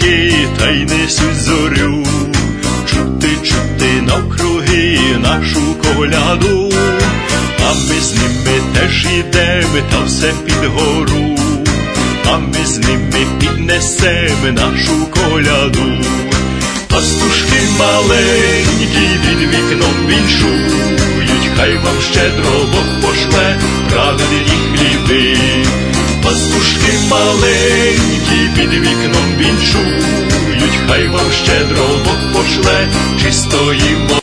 пастушки та й несуть зорю. Чути навкруги нашу коляду, а ми з ними теж ідемо, та все під гору. А ми з ними піднесемо нашу коляду. Пастушки маленькі під вікном віншують, хай вам щедро Бог пошле праведні хліби. Пастушки маленькі під вікном віншують, хай вам щедро Бог пошле чистої води.